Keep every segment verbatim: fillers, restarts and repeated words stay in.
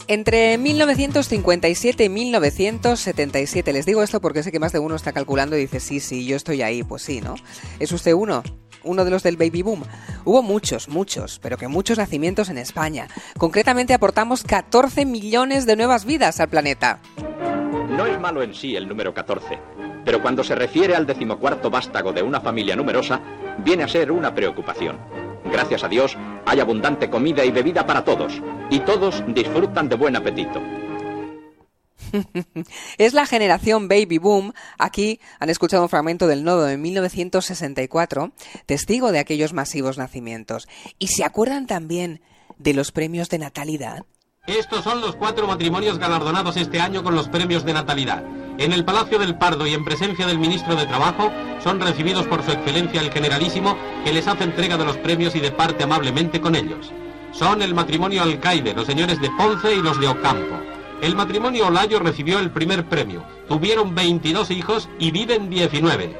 Entre mil novecientos cincuenta y siete y mil novecientos setenta y siete. Les digo esto porque sé que más de uno está calculando y dice, sí, sí, yo estoy ahí. Pues sí, ¿no? ¿Es usted uno? Uno de los del baby boom. Hubo muchos, muchos, pero que muchos nacimientos en España. Concretamente aportamos catorce millones de nuevas vidas al planeta. No es malo en sí el número catorce, pero cuando se refiere al decimocuarto vástago de una familia numerosa, viene a ser una preocupación. Gracias a Dios, hay abundante comida y bebida para todos, y todos disfrutan de buen apetito. Es la generación baby boom. Aquí han escuchado un fragmento del Nodo de mil novecientos sesenta y cuatro, testigo de aquellos masivos nacimientos. ¿Y se acuerdan también de los premios de natalidad? Estos son los cuatro matrimonios galardonados este año con los premios de natalidad. En el Palacio del Pardo y en presencia del ministro de Trabajo, son recibidos por su excelencia el generalísimo, que les hace entrega de los premios y departe amablemente con ellos. Son el matrimonio Alcaide, los señores de Ponce y los de Ocampo. El matrimonio Olayo recibió el primer premio. Tuvieron veintidós hijos y viven diecinueve.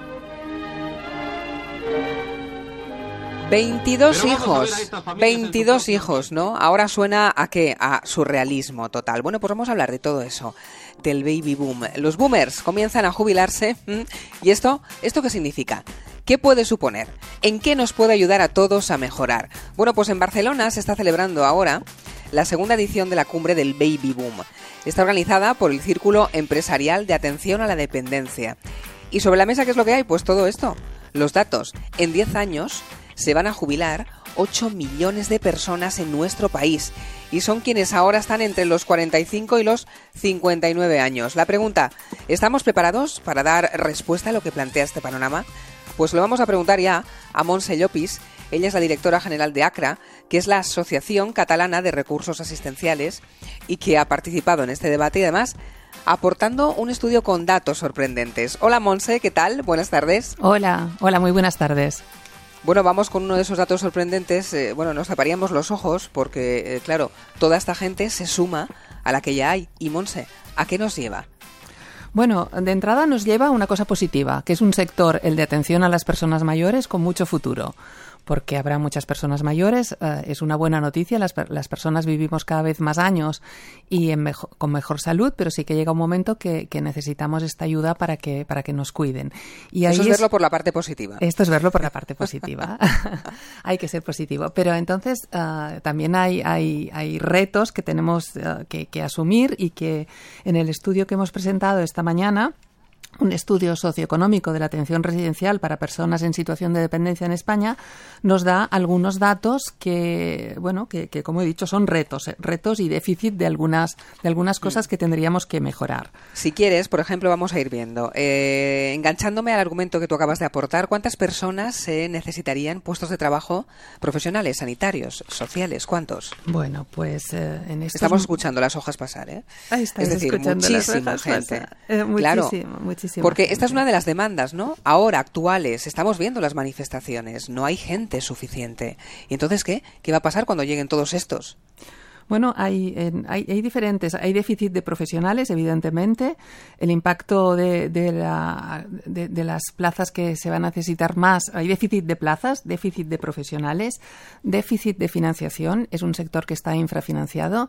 veintidós hijos, veintidós hijos, ¿no? Ahora suena a qué, a surrealismo total. Bueno, pues vamos a hablar de todo eso, del baby boom. Los boomers comienzan a jubilarse. ¿Y esto? ¿Esto qué significa? ¿Qué puede suponer? ¿En qué nos puede ayudar a todos a mejorar? Bueno, pues en Barcelona se está celebrando ahora la segunda edición de la cumbre del baby boom. Está organizada por el Círculo Empresarial de Atención a la Dependencia. Y sobre la mesa, ¿qué es lo que hay? Pues todo esto, los datos. En diez años se van a jubilar ocho millones de personas en nuestro país y son quienes ahora están entre los cuarenta y cinco y los cincuenta y nueve años. La pregunta, ¿estamos preparados para dar respuesta a lo que plantea este panorama? Pues lo vamos a preguntar ya a Montse Llopis. Ella es la directora general de ACRA, que es la Asociación Catalana de Recursos Asistenciales y que ha participado en este debate y además aportando un estudio con datos sorprendentes. Hola Montse, ¿qué tal? Buenas tardes. Hola, hola, muy buenas tardes. Bueno, vamos con uno de esos datos sorprendentes. Eh, bueno, nos taparíamos los ojos porque, eh, claro, toda esta gente se suma a la que ya hay. Y Montse, ¿a qué nos lleva? Bueno, de entrada nos lleva a una cosa positiva, que es un sector, el de atención a las personas mayores, con mucho futuro. Porque habrá muchas personas mayores, eh, es una buena noticia, las, las personas vivimos cada vez más años y en mejo, con mejor salud, pero sí que llega un momento que, que necesitamos esta ayuda para que, para que nos cuiden. Y Eso ahí es verlo es, por la parte positiva. Esto es verlo por la parte positiva. Hay que ser positivo. Pero entonces uh, también hay, hay, hay retos que tenemos uh, que, que asumir y que en el estudio que hemos presentado esta mañana, un estudio socioeconómico de la atención residencial para personas en situación de dependencia en España, nos da algunos datos que, bueno, que, que como he dicho, son retos, eh, retos y déficit de algunas, de algunas cosas que tendríamos que mejorar. Si quieres, por ejemplo, vamos a ir viendo. Eh, enganchándome al argumento que tú acabas de aportar, ¿cuántas personas eh, necesitarían puestos de trabajo profesionales, sanitarios, sociales? ¿Cuántos? Bueno, pues eh, en estos... Estamos escuchando las hojas pasar, ¿eh? Ahí estáis es decir, escuchando muchísima las hojas gente. Pasar. Eh, muchísimo, claro, muchísimo. Porque gente. esta es una de las demandas, ¿no? Ahora, actuales, estamos viendo las manifestaciones, no hay gente suficiente. ¿Y entonces qué? ¿Qué va a pasar cuando lleguen todos estos? Bueno, hay, en, hay, hay diferentes, hay déficit de profesionales, evidentemente, el impacto de, de, la, de, de las plazas que se van a necesitar más, hay déficit de plazas, déficit de profesionales, déficit de financiación, es un sector que está infrafinanciado,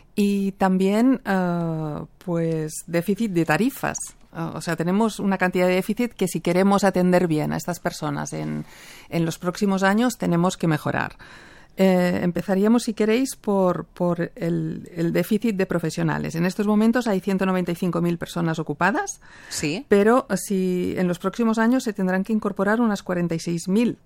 y también, uh, pues, déficit de tarifas. O sea, tenemos una cantidad de déficit que si queremos atender bien a estas personas en, en los próximos años tenemos que mejorar. Eh, empezaríamos, si queréis, por, por el, el déficit de profesionales. En estos momentos hay ciento noventa y cinco mil personas ocupadas, sí, pero si en los próximos años se tendrán que incorporar unas cuarenta y seis mil.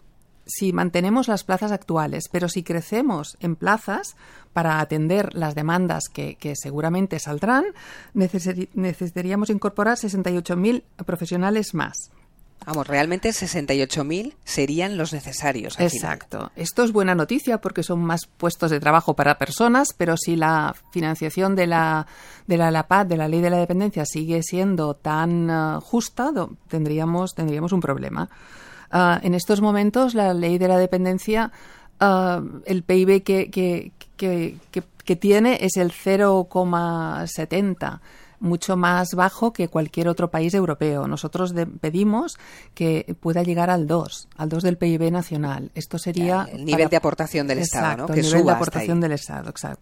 Si mantenemos las plazas actuales, pero si crecemos en plazas para atender las demandas que, que seguramente saldrán, necesari- necesitaríamos incorporar sesenta y ocho mil profesionales más. Vamos, realmente sesenta y ocho mil serían los necesarios. Al Exacto. final. Esto es buena noticia porque son más puestos de trabajo para personas, pero si la financiación de la de la LAPAD, de la Ley de la Dependencia, sigue siendo tan uh, justa, do, tendríamos tendríamos un problema. Uh, en estos momentos, la Ley de la Dependencia, uh, el P I B que, que, que, que, que tiene es el cero coma setenta, mucho más bajo que cualquier otro país europeo. Nosotros de, pedimos que pueda llegar al dos, al dos del P I B nacional. Esto sería... Ya, el nivel para, de aportación del exacto, Estado, ¿no? Que el nivel suba de aportación hasta ahí. del Estado, exacto.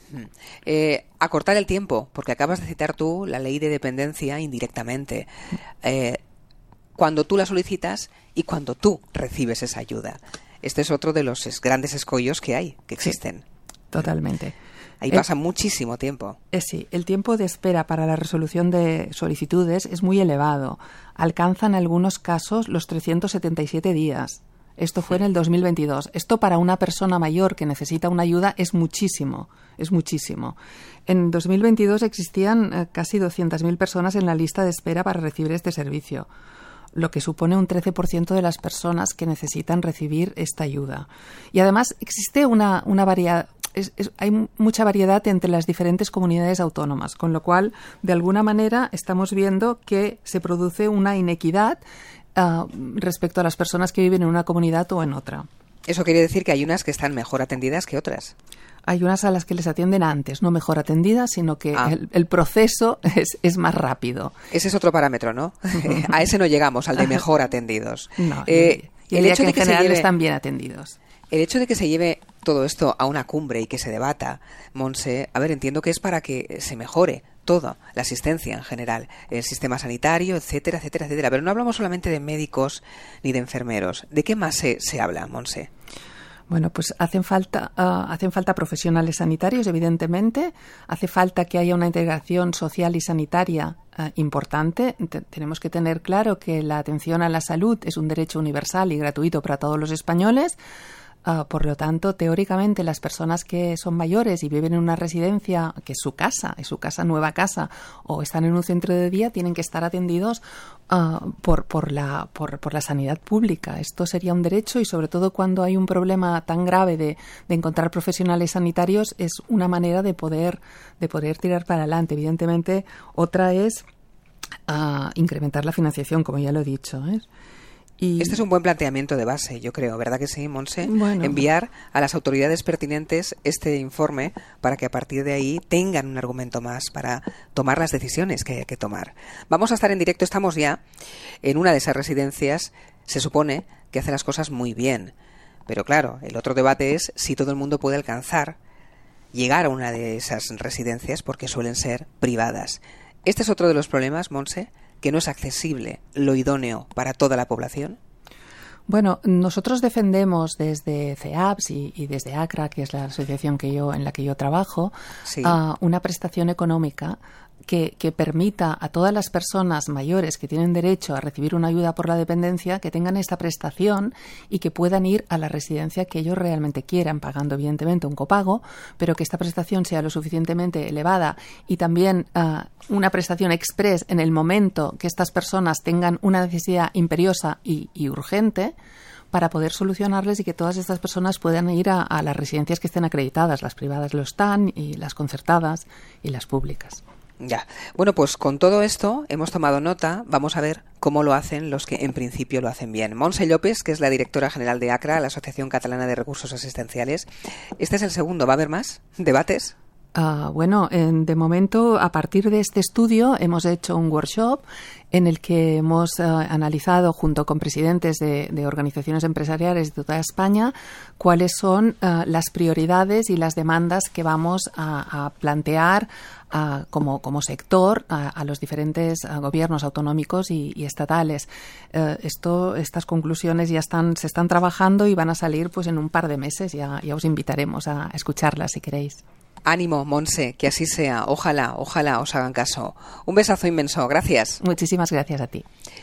Eh, acortar el tiempo, porque acabas de citar tú la ley de dependencia indirectamente. Eh, cuando tú la solicitas y cuando tú recibes esa ayuda. Este es otro de los es, grandes escollos que hay, que existen. Sí, totalmente. Ahí pasa el, muchísimo tiempo. Eh, sí, el tiempo de espera para la resolución de solicitudes es muy elevado. Alcanza en algunos casos los trescientos setenta y siete días. Esto fue en el dos mil veintidós. Esto para una persona mayor que necesita una ayuda es muchísimo, es muchísimo. En dos mil veintidós existían eh, casi doscientas mil personas en la lista de espera para recibir este servicio, lo que supone un trece por ciento de las personas que necesitan recibir esta ayuda. Y además existe una, una variedad, es, es, hay mucha variedad entre las diferentes comunidades autónomas, con lo cual, de alguna manera, estamos viendo que se produce una inequidad uh, respecto a las personas que viven en una comunidad o en otra. Eso quiere decir que hay unas que están mejor atendidas que otras. Hay unas a las que les atienden antes, no mejor atendidas, sino que ah. el, el proceso es, es más rápido. Ese es otro parámetro, ¿no? A ese no llegamos, al de mejor atendidos. No, eh, y el hecho que de que en general lleve, están bien atendidos. El hecho de que se lleve todo esto a una cumbre y que se debata, Monse, a ver, entiendo que es para que se mejore toda la asistencia en general, el sistema sanitario, etcétera, etcétera, etcétera. Pero no hablamos solamente de médicos ni de enfermeros. ¿De qué más se, se habla, Monse? Bueno, pues hacen falta, uh, hacen falta profesionales sanitarios, evidentemente. Hace falta que haya una integración social y sanitaria uh, importante. Te- tenemos que tener claro que la atención a la salud es un derecho universal y gratuito para todos los españoles. Uh, por lo tanto, teóricamente, las personas que son mayores y viven en una residencia, que es su casa, es su casa, nueva casa, o están en un centro de día, tienen que estar atendidos uh, por, por, la, por, por la sanidad pública. Esto sería un derecho y, sobre todo, cuando hay un problema tan grave de, de encontrar profesionales sanitarios, es una manera de poder, de poder tirar para adelante. Evidentemente, otra es uh, incrementar la financiación, como ya lo he dicho, ¿eh? Y... Este es un buen planteamiento de base, yo creo, ¿verdad que sí, Monse? Bueno. Enviar a las autoridades pertinentes este informe para que a partir de ahí tengan un argumento más para tomar las decisiones que hay que tomar. Vamos a estar en directo, estamos ya en una de esas residencias, se supone que hace las cosas muy bien, pero claro, el otro debate es si todo el mundo puede alcanzar llegar a una de esas residencias porque suelen ser privadas. Este es otro de los problemas, Monse, que no es accesible, lo idóneo para toda la población. Bueno, nosotros defendemos desde C E A P S y, y desde ACRA, que es la asociación que yo en la que yo trabajo, sí. uh, una prestación económica que, que permita a todas las personas mayores que tienen derecho a recibir una ayuda por la dependencia que tengan esta prestación y que puedan ir a la residencia que ellos realmente quieran, pagando evidentemente un copago, pero que esta prestación sea lo suficientemente elevada y también uh, una prestación express en el momento que estas personas tengan una necesidad imperiosa y, y urgente, para poder solucionarles y que todas estas personas puedan ir a, a las residencias que estén acreditadas. Las privadas lo están, y las concertadas y las públicas. Ya. Bueno, pues con todo esto hemos tomado nota. Vamos a ver cómo lo hacen los que en principio lo hacen bien. Monse Llopes, que es la directora general de ACRA, la Asociación Catalana de Recursos Asistenciales. Este es el segundo. ¿Va a haber más debates? Uh, bueno, en, de momento, a partir de este estudio, hemos hecho un workshop en el que hemos uh, analizado, junto con presidentes de, de organizaciones empresariales de toda España, cuáles son uh, las prioridades y las demandas que vamos a, a plantear uh, como, como sector a, a los diferentes uh, gobiernos autonómicos y, y estatales. Uh, esto, estas conclusiones ya están, se están trabajando y van a salir pues en un par de meses. Ya, ya os invitaremos a escucharlas si queréis. Ánimo, Monse, que así sea. Ojalá, ojalá os hagan caso. Un besazo inmenso. Gracias. Muchísimas gracias a ti.